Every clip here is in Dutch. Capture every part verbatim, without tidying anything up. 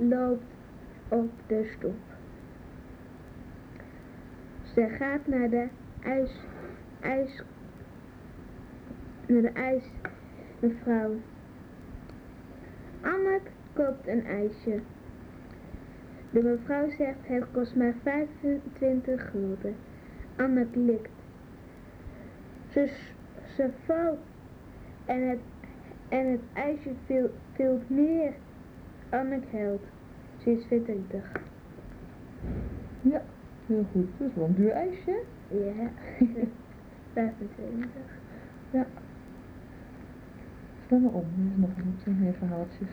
loopt op de stoep. Ze gaat naar de ijs, ijs, naar de ijsmevrouw. Anneke koopt een ijsje. De mevrouw zegt het kost maar vijfentwintig gulden. Anneke likt. Ze, ze valt en het, en het ijsje viel, viel neer. Anneke huilt. Ze is verdrietig. Ja, heel goed. Dat is wel een duur ijsje. Ja, vijfentwintig. Ja. Stel maar om, er is nog wat meer verhaaltjes.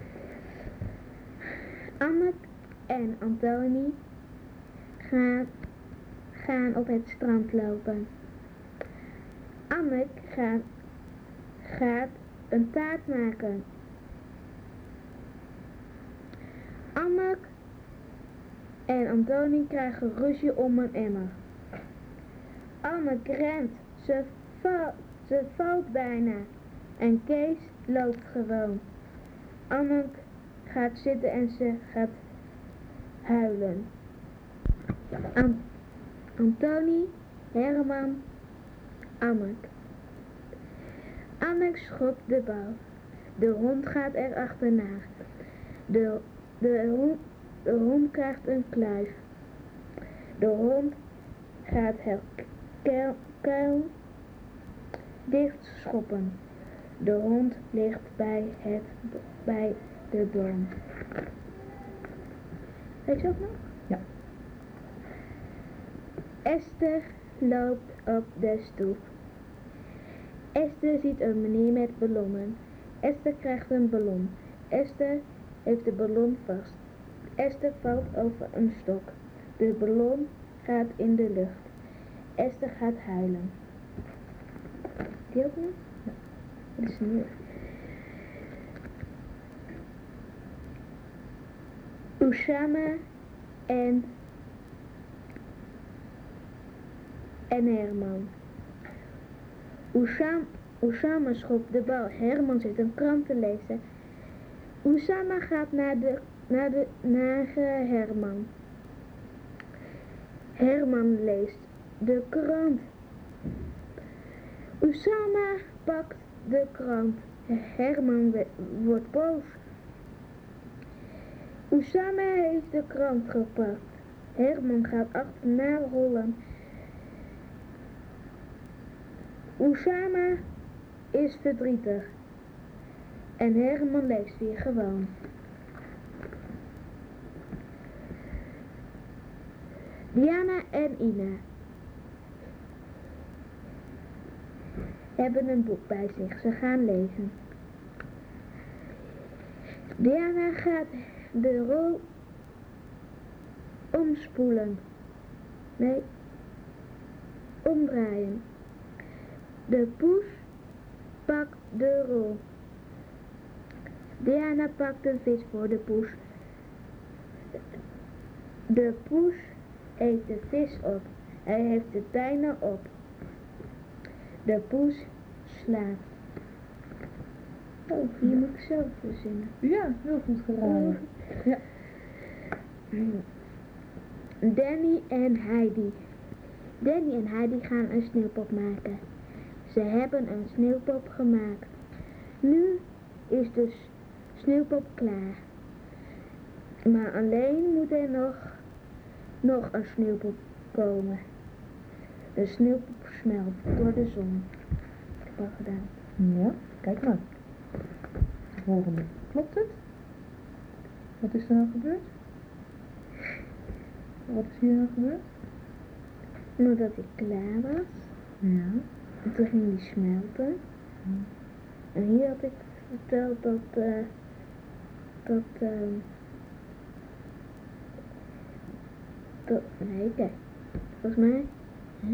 Anneke en Antonie gaan, gaan op het strand lopen. Anneke gaat, gaat een taart maken. Anneke en Antonie krijgen ruzie om een emmer. Anneke rent, ze valt, ze valt bijna en Kees loopt gewoon. Anneke gaat zitten en ze gaat huilen. An Antonie, Herman, Anneke. Anneke schopt de bal. De hond gaat er achterna. De, de, hond, de hond krijgt een kluif. De hond gaat het kuil, kuil dicht schoppen. De hond ligt bij, het, bij de boom. Weet je ook nog? Ja. Esther loopt op de stoep. Esther ziet een meneer met ballonnen. Esther krijgt een ballon. Esther heeft de ballon vast. Esther valt over een stok. De ballon gaat in de lucht. Esther gaat huilen. Die ook nog? Ja. Dat is nieuw. Oussama en, en Herman. Oussama, Oussama schopt de bal. Herman zit een krant te lezen. Oussama gaat naar, de, naar, de, naar uh, Herman. Herman leest de krant. Oussama pakt de krant. Herman wordt boos. Oussama heeft de krant gepakt. Herman gaat achterna rollen. Oussama is verdrietig. En Herman leest weer gewoon. Diana en Ina hebben een boek bij zich. Ze gaan lezen. Diana gaat de rol omspoelen. Nee, omdraaien. De poes pakt de rol. Diana pakt een vis voor de poes. De poes eet de vis op. Hij heeft het bijna op. De poes slaapt. Oh, hier moet ik zelf verzinnen. Ja, heel goed geraden. Ja. Danny en Heidi. Danny en Heidi gaan een sneeuwpop maken. Ze hebben een sneeuwpop gemaakt. Nu is de sneeuwpop klaar. Maar alleen moet er nog, nog een sneeuwpop komen. De sneeuwpop smelt door de zon. Ik heb al gedaan. Ja, kijk maar. De volgende. Klopt het? Wat is er nou gebeurd? Wat is hier nou gebeurd? Nadat ik klaar was, Ja. en toen ging die smelten. Ja. En hier had ik verteld dat, uh, dat, uh, dat, nee kijk, volgens mij, hè?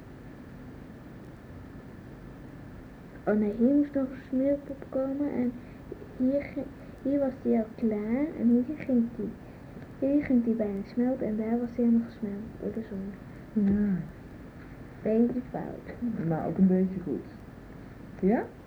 Oh nee, hier moest nog een smeerpop komen en hier, ging, hier was die al klaar en hier ging die, hier ging die bijna smelten en daar was die helemaal gesmeld door de zon. Ja. Beetje fout. Maar ook een beetje goed. Ja?